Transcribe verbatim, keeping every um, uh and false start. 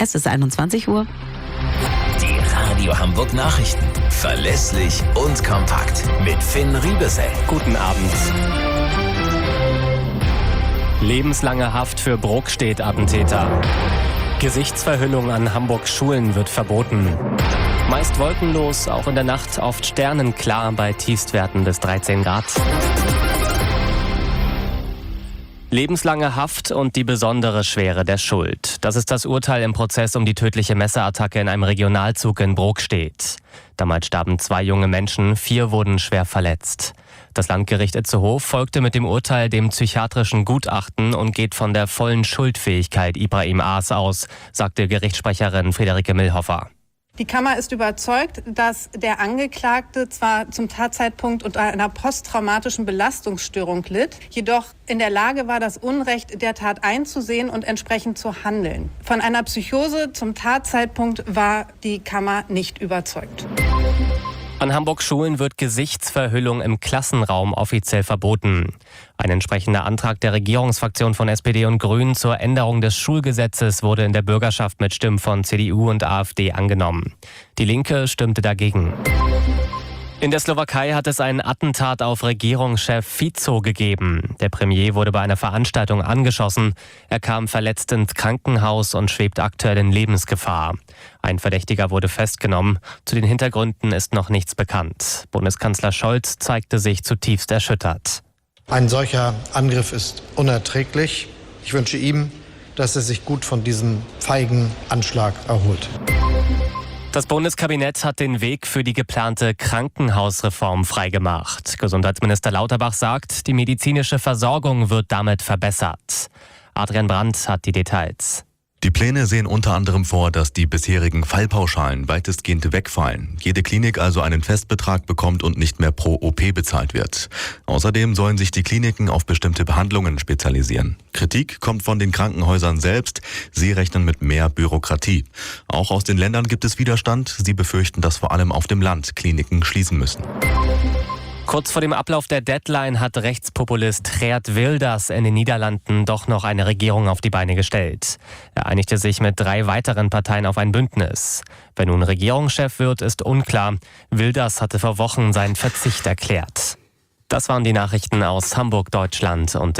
Es ist einundzwanzig Uhr. Die Radio Hamburg Nachrichten. Verlässlich und kompakt. Mit Finn Riebesell. Guten Abend. Lebenslange Haft für Brokstedt-Attentäter. Gesichtsverhüllung an Hamburgs Schulen wird verboten. Meist wolkenlos, auch in der Nacht oft sternenklar bei Tiefstwerten bis dreizehn Grad. Lebenslange Haft und die besondere Schwere der Schuld. Das ist das Urteil im Prozess um die tödliche Messerattacke in einem Regionalzug in Brokstedt. Damals starben zwei junge Menschen, vier wurden schwer verletzt. Das Landgericht Itzehoe folgte mit dem Urteil dem psychiatrischen Gutachten und geht von der vollen Schuldfähigkeit Ibrahim A.'s aus, sagte Gerichtssprecherin Friederike Millhofer. Die Kammer ist überzeugt, dass der Angeklagte zwar zum Tatzeitpunkt unter einer posttraumatischen Belastungsstörung litt, jedoch in der Lage war, das Unrecht der Tat einzusehen und entsprechend zu handeln. Von einer Psychose zum Tatzeitpunkt war die Kammer nicht überzeugt. An Hamburgs Schulen wird Gesichtsverhüllung im Klassenraum offiziell verboten. Ein entsprechender Antrag der Regierungsfraktion von S P D und Grünen zur Änderung des Schulgesetzes wurde in der Bürgerschaft mit Stimmen von C D U und AfD angenommen. Die Linke stimmte dagegen. In der Slowakei hat es einen Attentat auf Regierungschef Fico gegeben. Der Premier wurde bei einer Veranstaltung angeschossen. Er kam verletzt ins Krankenhaus und schwebt aktuell in Lebensgefahr. Ein Verdächtiger wurde festgenommen. Zu den Hintergründen ist noch nichts bekannt. Bundeskanzler Scholz zeigte sich zutiefst erschüttert. Ein solcher Angriff ist unerträglich. Ich wünsche ihm, dass er sich gut von diesem feigen Anschlag erholt. Das Bundeskabinett hat den Weg für die geplante Krankenhausreform freigemacht. Gesundheitsminister Lauterbach sagt, die medizinische Versorgung wird damit verbessert. Adrian Brandt hat die Details. Die Pläne sehen unter anderem vor, dass die bisherigen Fallpauschalen weitestgehend wegfallen. Jede Klinik also einen Festbetrag bekommt und nicht mehr pro O P bezahlt wird. Außerdem sollen sich die Kliniken auf bestimmte Behandlungen spezialisieren. Kritik kommt von den Krankenhäusern selbst. Sie rechnen mit mehr Bürokratie. Auch aus den Ländern gibt es Widerstand. Sie befürchten, dass vor allem auf dem Land Kliniken schließen müssen. Kurz vor dem Ablauf der Deadline hat Rechtspopulist Geert Wilders in den Niederlanden doch noch eine Regierung auf die Beine gestellt. Er einigte sich mit drei weiteren Parteien auf ein Bündnis. Wer nun Regierungschef wird, ist unklar. Wilders hatte vor Wochen seinen Verzicht erklärt. Das waren die Nachrichten aus Hamburg, Deutschland und